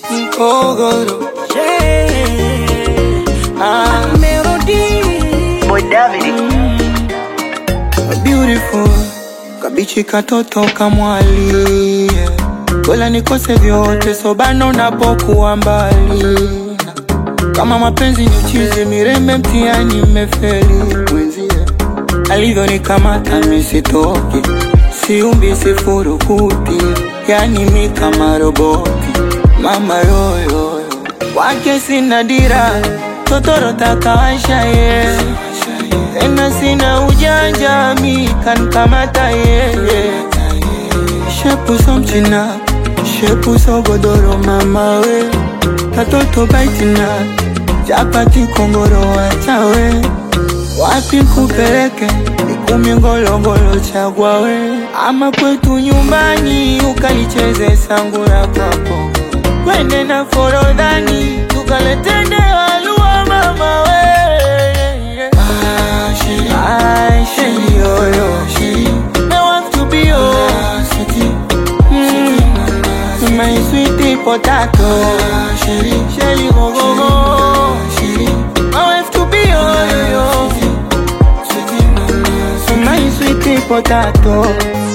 Kogoro, Melody Boy David beautiful kabichi katoto kamwali, wala nikose vyote sobano napokuwa mbali. Kama mapenzi ni chizi mirembe mtiani mmefeli mwenzie. Alivyo nikamata misitoki, siumbi sifurukuti, yani mi kama roboti. Mama yoyo wake sina dira, totoro takawasha ye. Tena sina ujanja mi kankamata ye. Shepu so mchina, shepu so godoro mama we. Katoto baitina, chapati kongoro wachawe. Wapi kupeleke, nikumi ngolongolo chagwa we. Ama kwetu nyumbani, ukalicheze sangura kwako. Wende na forodhani, tukaletende walua mama we. Sheli yoyo, I want to be yours. My sweetie potato, Shelly go go go. I want to be yours. My sweetie potato.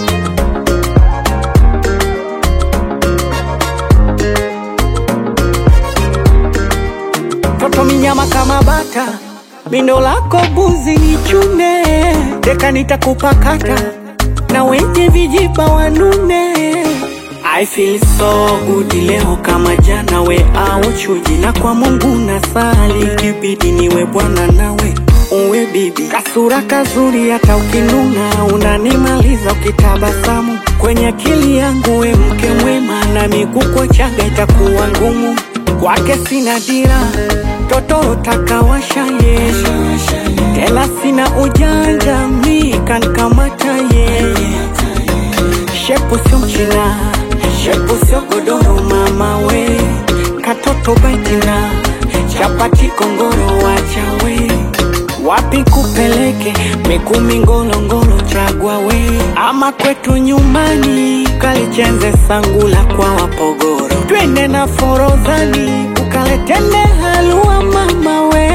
Toto minyama kama bata, mindo lako buzi nichune. Deka nitakupakata, na wenye vijipa wanune. I feel so good leo kama jana we au chuji. Na kwa Mungu nasali, kibidi niwe bwana nawe uwe bibi. Kasura kazuri hata ukinuna, unanimaliza ukitabasamu. Kwenye akili yangu we mke mwema, na miguu kwa chaga itakuwa ngumu. Kwake sina dira, totoro takawasha ye. Tela sina ujanja, mi kankamata ye. Shepu sio mchina, shepu sio godoro mama we. Katoto baitina, chapati kongoro wachawe. Wapi kupeleke, mikumi ngolongolo chagwa we. Ama kwetu nyumbani, ukalichenze sangula kwa wapogoro. Twende na forodhani, ukaletende halua mama we.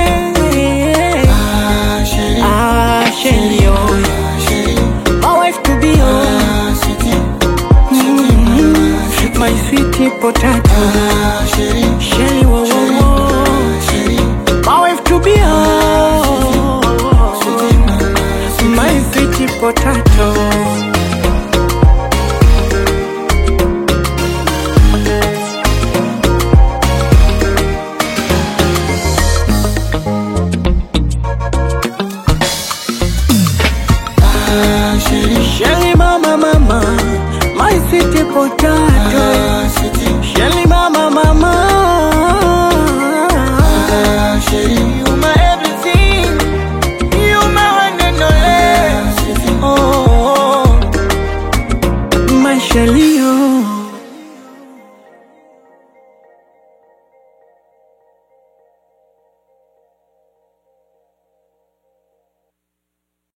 Shelly yoyo, my wife to be yours. My sweetie potato, Shelly wo wo wo. My wife to be yours. My sweetie potato. Shelly mama mama, my sweetie potato. Shelly mama mama.